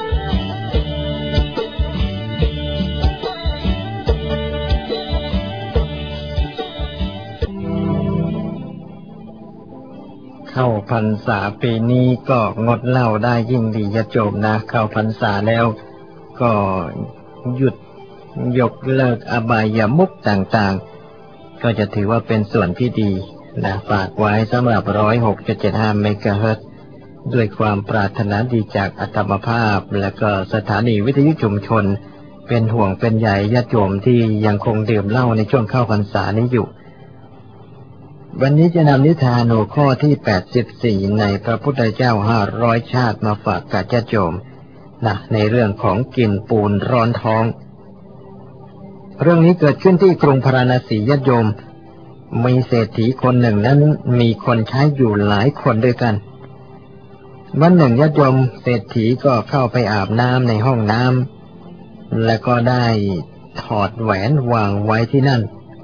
เข้าพรรษาปีนี้ก็งดเหล้าได้ยิ่งดีญาติโยมนะเข้าพรรษาแล้วก็หยุดยกเลิกอบายามุขต่างๆก็จะถือว่าเป็นส่วนที่ดีนะฝากไว้สำหรับ หนึ่งร้อยหกจุดเจ็ดห้า เมกะเฮิรตซ์ด้วยความปรารถนาดีจากอัตมภาพและก็สถานีวิทยุชุมชนเป็นห่วงเป็นใยญาติโยมที่ยังคงดื่มเหล้าในช่วงเข้าพรรษานี้อยู่วันนี้จะนำนิทานหัวข้อที่แปดสิบสี่ในพระพุทธเจ้าห้าร้อยชาติมาฝากกับญาติโยมนะในเรื่องของกินปูนร้อนท้องเรื่องนี้เกิดขึ้นที่กรุงพาราณสีญาติโยมมีเศรษฐีคนหนึ่งนั้นมีคนใช้อยู่หลายคนด้วยกันวันหนึ่งญาติโยมเศรษฐีก็เข้าไปอาบน้ำในห้องน้ำแล้วก็ได้ถอดแหวนวางไว้ที่นั่น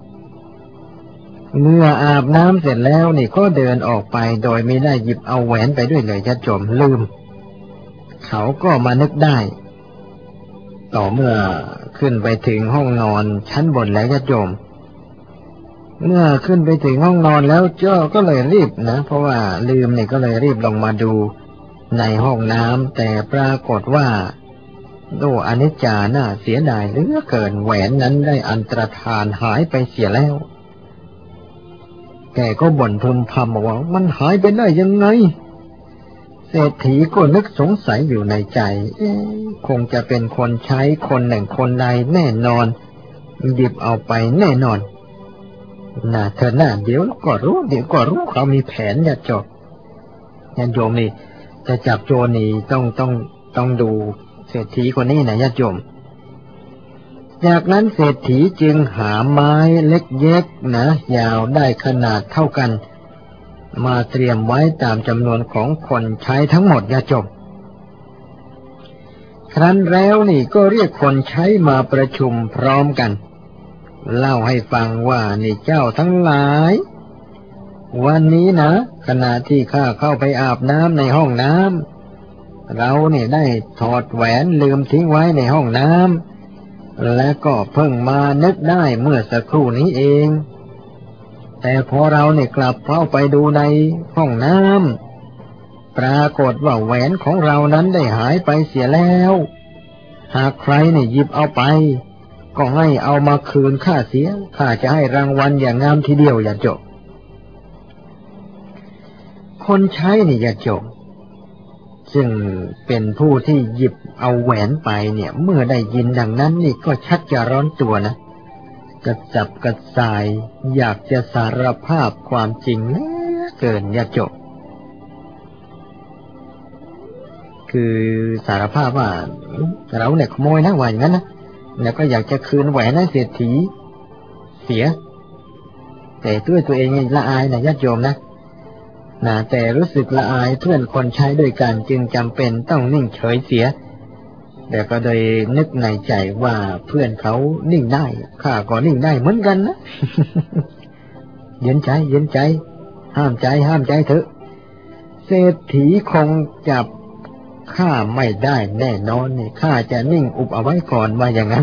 เมื่ออาบน้ำเสร็จแล้วนี่ก็เดินออกไปโดยไม่ได้หยิบเอาแหวนไปด้วยเลยญาติโยมลืมเขาก็มานึกได้ต่อเมื่อขึ้นไปถึงห้องนอนชั้นบนแล้วญาติโยมเมื่อขึ้นไปถึงห้องนอนแล้วเจ้าก็เลยรีบนะเพราะว่าลืมนี่ก็เลยรีบลงมาดูในห้องน้ำแต่ปรากฏว่าโอ้อนิจจาน่าเสียดายเหลือเกินแหวนนั้นได้อันตรธานหายไปเสียแล้วแกก็บ่นพึมพำว่ามันหายไปได้ยังไงเศรษฐีก็นึกสงสัยอยู่ในใจคงจะเป็นคนใช้คนหนึ่งคนใดแน่นอนหยิบเอาไปแน่นอนน่าเธอหน้าเดี๋ยวก็รู้เดี๋ยวก็รู้เขามีแผนอย่าจบญาติโยมนี่จะจับโจรนี่ต้องต้องต้องดูเศรษฐีคนนี้นะญาติโยมจากนั้นเศรษฐีจึงหาไม้เล็กเย็กนะยาวได้ขนาดเท่ากันมาเตรียมไว้ตามจำนวนของคนใช้ทั้งหมดญาติโยมครั้นแล้วนี่ก็เรียกคนใช้มาประชุมพร้อมกันเล่าให้ฟังว่านี่เจ้าทั้งหลายวันนี้นะขณะที่ข้าเข้าไปอาบน้ำในห้องน้ำเราเนี่ยได้ถอดแหวนลืมทิ้งไว้ในห้องน้ำและก็เพิ่งมานึกได้เมื่อสักครู่นี้เองแต่พอเราเนี่ยกลับเข้าไปดูในห้องน้ำปรากฏว่าแหวนของเรานั้นได้หายไปเสียแล้วหากใครเนี่ยหยิบเอาไปก็ให้เอามาคืนข้าเสียข้าจะให้รางวัลอย่างงามทีเดียวอย่าจบคนใช้นี่อย่าจบซึ่งเป็นผู้ที่หยิบเอาแหวนไปเนี่ยเมื่อได้ยินดังนั้นนี่ก็ชักจะร้อนตัวนะกระจับกระส่ายอยากจะสารภาพความจริงเหลือเกินอย่าจบคือสารภาพว่าเราเนี่ยขโมยนะว่าอย่างนั้นนะแล้วก็อยากจะคืนแหวนให้เศรษฐีเสียแต่ด้วยตัวเองละอายนะญาติโยมนะนะแต่รู้สึกละอายเพื่อนคนใช้ด้วยกันจึงจำเป็นต้องนิ่งเฉยเสียแต่ก็โดยนึกในใจว่าเพื่อนเขานิ่งได้ข้าก็นิ่งได้เหมือนกันนะ เย็นใจเย็นใจห้ามใจห้ามใจเถอะเศรษฐีคงจับข้าไม่ได้แน่นอนนี่ข้าจะนิ่งอุบเอาไว้ก่อนว่าอย่างนั้น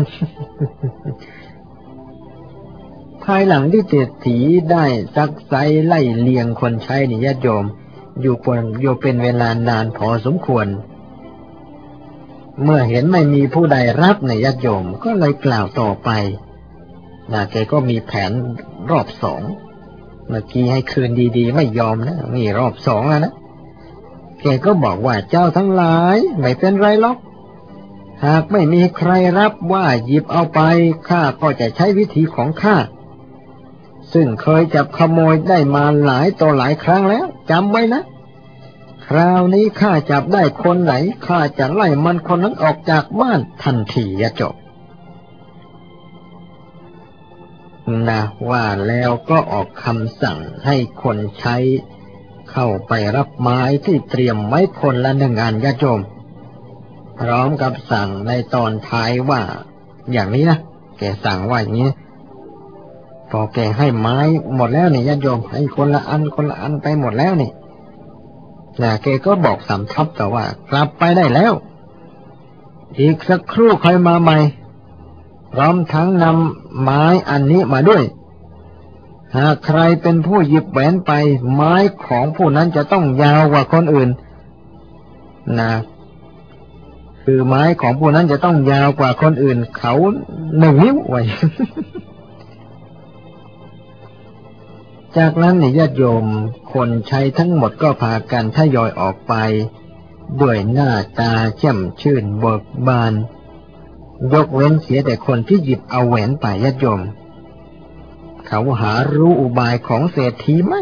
ภายหลังที่เศรษฐีได้ซักไซไล่เลียงคนใช้นี่ญาติโยมอยู่ปนอยู่เป็นเวลานานพอสมควรเมื่อเห็นไม่มีผู้ใดรับในญาติโยมก็เลยกล่าวต่อไปนะแกก็มีแผนรอบสองเมื่อกี้ให้คืนดีๆไม่ยอมนะนี่รอบสองแล้วนะแกก็บอกว่าเจ้าทั้งหลายไม่เป็นไรหรอกหากไม่มีใครรับว่าหยิบเอาไปข้าก็จะใช้วิธีของข้าซึ่งเคยจับขโมยได้มาหลายต่อหลายครั้งแล้วจำไว้นะคราวนี้ข้าจับได้คนไหนข้าจะไล่มันคนนั้นออกจากบ้านทันทีจะจบนะว่าแล้วก็ออกคำสั่งให้คนใช้เข้าไปรับไม้ที่เตรียมไว้คนละหนึ่งอันญาติโยมพร้อมกับสั่งในตอนท้ายว่าอย่างนี้นะแกสั่งว่าอย่างนี้พอแกให้ไม้หมดแล้วนี่ญาติโยมให้คนละอันคนละอันไปหมดแล้วนี่นะแกก็บอกสำทับแต่ว่ากลับไปได้แล้วอีกสักครู่ใครมาใหม่พร้อมทั้งนำไม้อันนี้มาด้วยหากใครเป็นผู้หยิบแหวนไปไม้ของผู้นั้นจะต้องยาวกว่าคนอื่นนะคือไม้ของผู้นั้นจะต้องยาวกว่าคนอื่นเขาหนึ่งนิ้วไว้ จากนั้นญาติโยมคนใช้ทั้งหมดก็พากันทยอยออกไปด้วยหน้าตาแจ่มชื่นเบิกบานยกเว้นเสียแต่คนที่หยิบเอาแหวนไปญาติโยมเขาหารู้อุบายของเศรษฐีไหม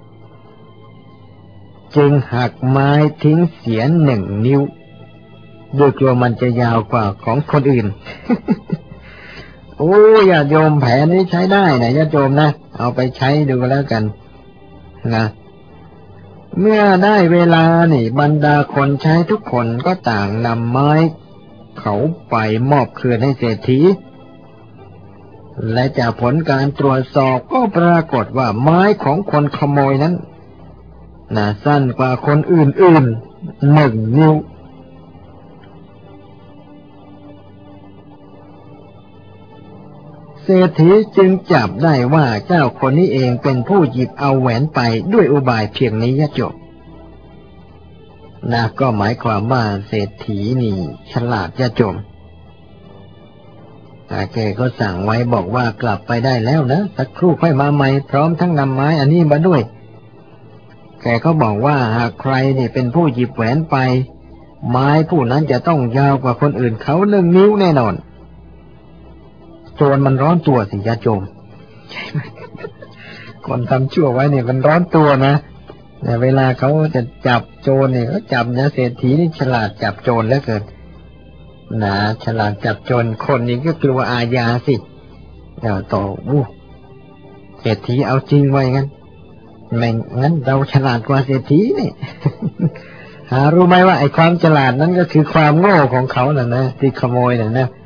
จึงหักไม้ทิ้งเสียหนึ่งนิ้วด้วยกลัวมันจะยาวกว่าของคนอื่น โอ้ญาติโยมแผนนี้ใช้ได้นะญาติโยมนะเอาไปใช้ดูแล้วกันนะเมื่อได้เวลานี่บรรดาคนใช้ทุกคนก็ต่างนำไม้เขาไปมอบคืนให้เศรษฐีและจากผลการตรวจสอบก็ปรากฏว่าไม้ของคนขโมยนั้นน่าสั้นกว่าคนอื่นๆหนึ่งนิ้วเศรษฐีจึงจับได้ว่าเจ้าคนนี้เองเป็นผู้หยิบเอาแหวนไปด้วยอุบายเพียงนี้จบนะก็หมายความว่าเศรษฐีนี่ฉลาดจะจมแต่แกก็สั่งไว้บอกว่ากลับไปได้แล้วนะสักครู่ค่อยมาใหม่พร้อมทั้งนำไม้อันนี้มาด้วยแกก็บอกว่าหากใครนี่เป็นผู้หยิบแหวนไปไม้ผู้นั้นจะต้องยาวกว่าคนอื่นเขาหนึ่งนิ้วแน่นอนโจรมันร้อนตัวสิญาติโยมใช่ไหมคนทำชั่วไว้เนี่ยมันร้อนตัวนะแต่เวลาเขาจะจับโจรเนี่ยเขาจับนะเศรษฐีนี่ฉลาดจับโจรแล้วเกินนะฉลาดจับโจรคนนี้ก็กลัวอาญาสิเดี๋ยวต่ออู้เศรษฐีเอาจริงไว้งั้นไม่งั้นเราฉลาดกว่าเศรษฐีนี่ หารู้ไหมว่าไอ้ความฉลาดนั้นก็คือความโง่ของเขาน่ะนะที่ขโมยน่ะนะ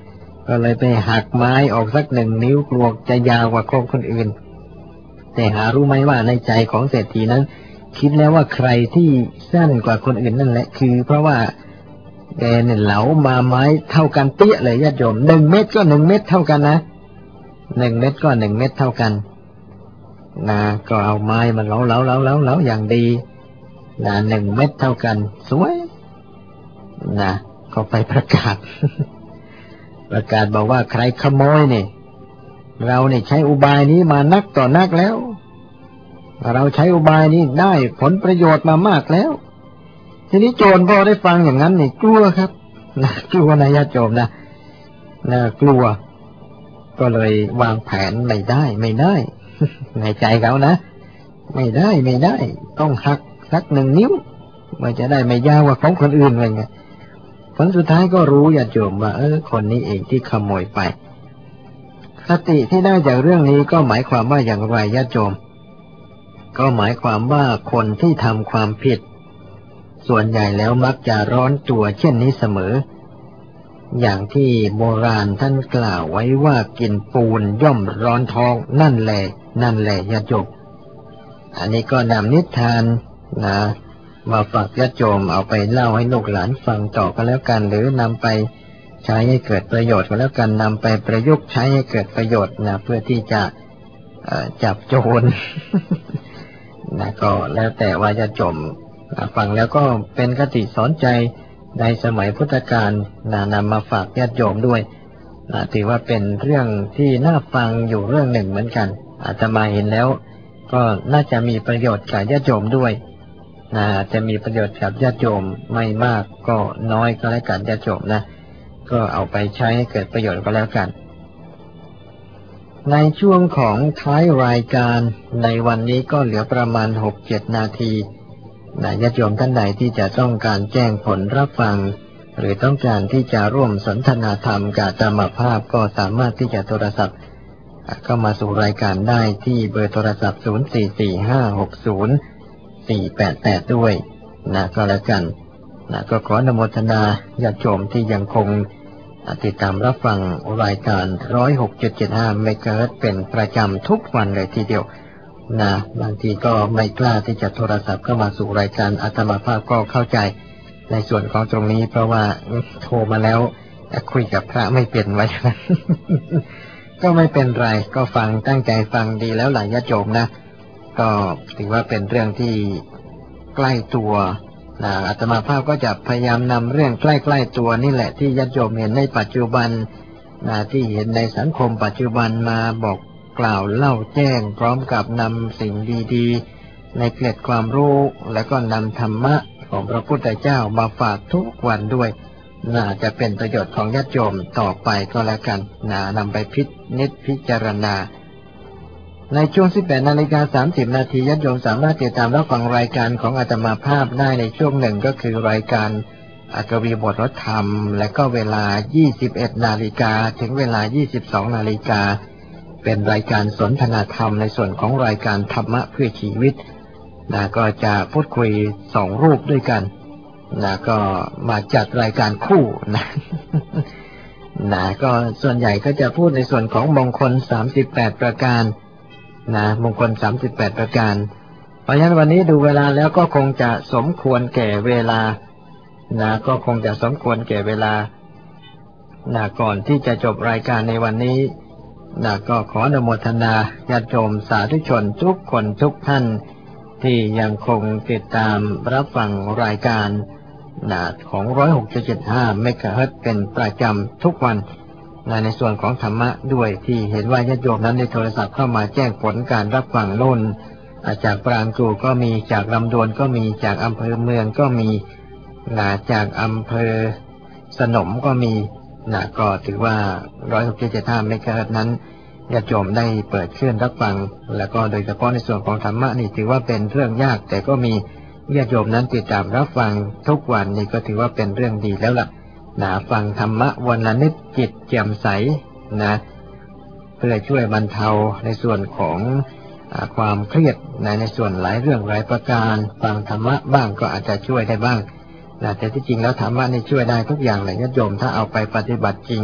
ก็เลยไปหักไม้ออกสักหนึ่งนิ้วกลัวจะยาวกว่าของคนอื่นแต่หารู้ไหมว่าในใจของเศรษฐีนั้นคิดแล้วว่าใครที่สั้นกว่าคนอื่นนั่นแหละคือเพราะว่าแกเนี่ยเหลามาไม้เท่ากันเตี้ยเลยญาติโยมหนึ่งเม็ดก็หนึ่งเม็ดเท่ากันนะหนึ่งเม็ดก็หนึ่งเม็ดเท่ากันนะก็เอาไม้มาเหลาเหลาเหลาเหลาเหลาอย่างดีนะหนึ่งเม็ดเท่ากันสวยนะก็ไปประกาศ ประกาศบอกว่าใครขโมยเนี่ยเราเนี่ยใช้อุบายนี้มานักต่อนักแล้วเราใช้อุบายนี้ได้ผลประโยชน์มามากแล้วทีนี้โจรพอได้ฟังอย่างนั้นนี่กลัวครับนะกลัวนะญาติโยมนะนะกลัวก็เลยวางแผนไม่ได้ไม่ได้ ในใจเขานะไม่ได้ไม่ได้ต้องหักสักหนึ่งนิ้วมันจะได้ไม่ยาวกว่าของคนอื่นอะไรเงี้ยผลสุดท้ายก็รู้ญาติโยมว่าเออคนนี้เองที่ขโมยไปคติที่ได้จากเรื่องนี้ก็หมายความว่าอย่างไรญาติโยมก็หมายความว่าคนที่ทำความผิดส่วนใหญ่แล้วมักจะร้อนตัวเช่นนี้เสมออย่างที่โบราณท่านกล่าวไว้ว่ากินปูนย่อมร้อนท้องนั่นแหละนั่นแหละญาติโยมอันนี้ก็นำนิทานนะมาฝากญาติโยมเอาไปเล่าให้ลูกหลานฟังต่อก็แล้วกันหรือนำไปใช้ให้เกิดประโยชน์ก็แล้วกันนำไปประยุกต์ใช้ให้เกิดประโยชน์นะเพื่อที่จะจับโจร นะก็แล้วแต่ว่าญาติโยมฟังแล้วก็เป็นคติสอนใจในสมัยพุทธกาลนะนำมาฝากญาติโยมด้วยนะถือว่าเป็นเรื่องที่น่าฟังอยู่เรื่องหนึ่งเหมือนกันอาตมาเห็นแล้วก็น่าจะมีประโยชน์กับญาติโยมด้วยนะจะมีประโยชน์กับญาติโยมไม่มากก็น้อยก็แล้วกันญาติโยมนะก็เอาไปใช้ให้เกิดประโยชน์ก็แล้วกันในช่วงของท้ายรายการในวันนี้ก็เหลือประมาณ หกเจ็ด นาทีนะญาติโยมท่านใดที่จะต้องการแจ้งผลรับฟังหรือต้องการที่จะร่วมสนทนาธรรมกับอาตมาภาพก็สามารถที่จะโทรศัพท์เข้ามาสู่รายการได้ที่เบอร์โทรศัพท์ศูนย์ สี่ สี่ ห้า หก ศูนย์ สี่ แปด แปดด้วยนะก็แล้วกันนะก็ขออนุโมทนาญาติโยมที่ยังคงติดตามรับฟังรายการ หนึ่งศูนย์หกจุดเจ็ดห้า เมกะเฮิรตซ์เป็นประจำทุกวันเลยทีเดียวนะบางทีก็ไม่กล้าที่จะโทรศัพท์เข้ามาสู่รายการอาตมาภาพก็เข้าใจในส่วนของตรงนี้เพราะว่าโทรมาแล้วคุยกับพระไม่เป็นไว้ ก็ไม่เป็นไรก็ฟังตั้งใจฟังดีแล้วหลายญาติโยมนะก็ถือว่าเป็นเรื่องที่ใกล้ตัวนะอาตมาภาพก็จะพยายามนำเรื่องใกล้ๆตัวนี่แหละที่ญาติโยมเห็นในปัจจุบันนะที่เห็นในสังคมปัจจุบันมาบอกกล่าวเล่าแจ้งพร้อมกับนำสิ่งดีๆในเกล็ดความรู้แล้วก็นำธรรมะของพระพุทธเจ้ามาฝากทุกวันด้วยน่าจะเป็นประโยชน์ของญาติโยมต่อไปก็แล้วกันนะนำไปพินิจพิจารณาในช่วง สิบแปด นาฬิกา สามสิบ นาทีญาติโยมสามารถติดตามรับฟังรายการของอาตมาภาพได้ในช่วงหนึ่งก็คือรายการกวีบทธรรมและก็เวลา ยี่สิบเอ็ด นาฬิกาถึงเวลา ยี่สิบสอง นาฬิกาเป็นรายการสนทนาธรรมในส่วนของรายการธรรมะเพื่อชีวิตนะก็จะพูดคุยสองรูปด้วยกันนะก็มาจัดรายการคู่นะ นะก็ส่วนใหญ่ก็จะพูดในส่วนของมงคลสามสิบแปดประการนะมงคลสามสิบแปดประการเพราะฉะนั้นวันนี้ดูเวลาแล้วก็คงจะสมควรแก่เวลานะก็คงจะสมควรแก่เวลานะก่อนที่จะจบรายการในวันนี้นะก็ขออนุโมทนาญาติโยมสาธุชนทุกคนทุกท่านที่ยังคงติดตามรับฟังรายการนะของ หนึ่งศูนย์หกจุดเจ็ดห้า เมกะเฮิรตซ์เป็นประจำทุกวันนะในส่วนของธรรมะด้วยที่เห็นว่าญาติโยมนั้นได้โทรศัพท์เข้ามาแจ้งผลการรับฟังโน่นจากปรางกูก็มีจากลำดวนก็มีจากอำเภอเมืองก็มีนะจากอำเภอสนมก็มีนะก็ถือว่า หนึ่งศูนย์หกจุดเจ็ดห้า เมกะเฮิรตซ์นั้นญาติโยมได้เปิดเครื่องรับฟังแล้วก็โดยเฉพาะในส่วนของธรรมะนี่ถือว่าเป็นเรื่องยากแต่ก็มีญาติโยมนั้นติดตามรับฟังทุกวันนี่ก็ถือว่าเป็นเรื่องดีแล้วล่ะนะฟังธรรมะวันละนิดจิตแจ่มใสนะเพื่อช่วยบรรเทาในส่วนของความเครียดในในส่วนหลายเรื่องหลายประการฟังธรรมะบ้างก็อาจจะช่วยได้บ้างนะแต่ที่จริงแล้วธรรมะนี่ช่วยได้ทุกอย่างเลยญาติโยมถ้าเอาไปปฏิบัติจริง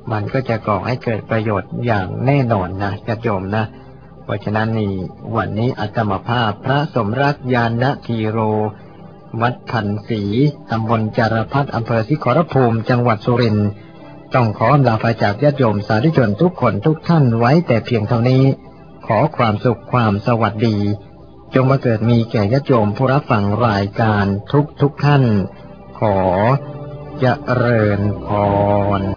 มันก็จะก่อให้เกิดประโยชน์อย่างแน่นอนนะญาติโยมนะเพราะฉะนั้นนี่วันนี้อาตมาภาพพระสมรักญาณธีโรวัดพันศรีตำบลจารพัฒน์อำเภอศรีขอรภูมิจังหวัดสุรินทร์ต้องขออำลาพระจากญาติโยมสาธุชนทุกคนทุกท่านไว้แต่เพียงเท่านี้ขอความสุขความสวัสดีจงมาเกิดมีแก่ญาติโยมผู้รับฟังรายการทุกทุกท่านขอเจริญพร